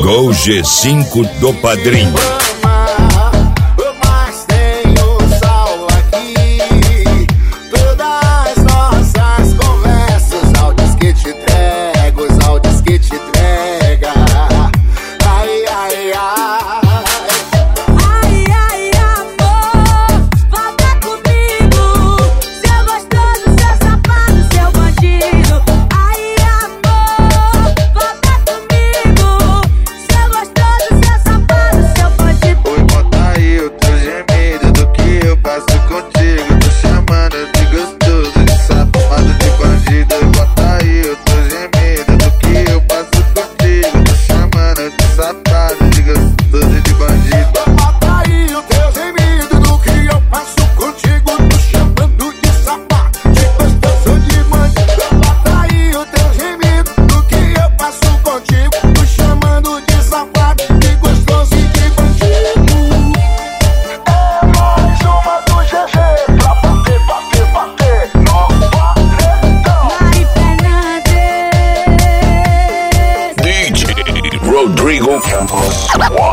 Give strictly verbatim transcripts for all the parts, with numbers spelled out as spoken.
Chegou o G cinco do Padrinho. Rodrigo Campos.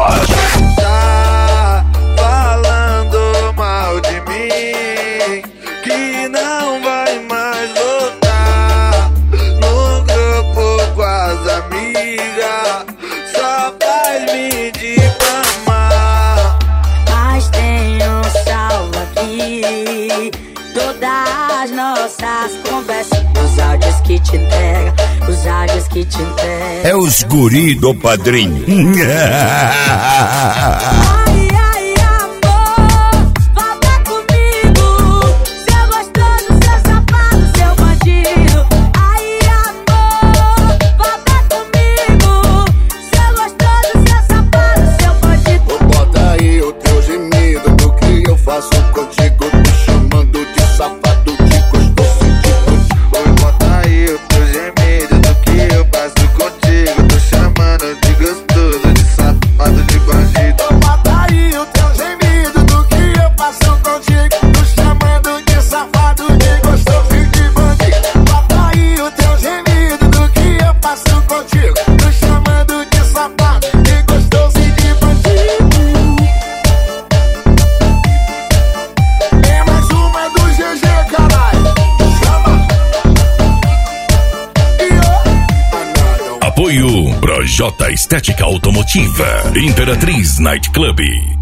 Tá falando mal de mim, que não vai mais voltar no grupo com as amigas, só faz me difamar. Mas tem um salvo aqui, todas as nossas conversas, os áudios que te entrega, os áudios que te entrega. É os guri do Padrinho. Ai, ai, amor, volta comigo, seu gostoso, seu safado, seu bandido. Ai, amor, volta comigo, seu gostoso, seu safado, seu bandido. Bota aí o teu gemido do que eu faço contigo, te chamando de safado, de gostoso, de bandido. Bota aí o teu gemido do que eu faço contigo, tô chamando de gostoso, de safado, de bandido. Bota aí o teu gemido do que eu faço contigo, tô chamando de safado, de gostoso e de bandido. Bota aí o teu gemido do que eu faço contigo, tô chamando de safado, de gostoso e de bandido. É mais uma do G G, caralho. Chama. Apoio Projota Estética Automotiva, Imperatriz Night Club.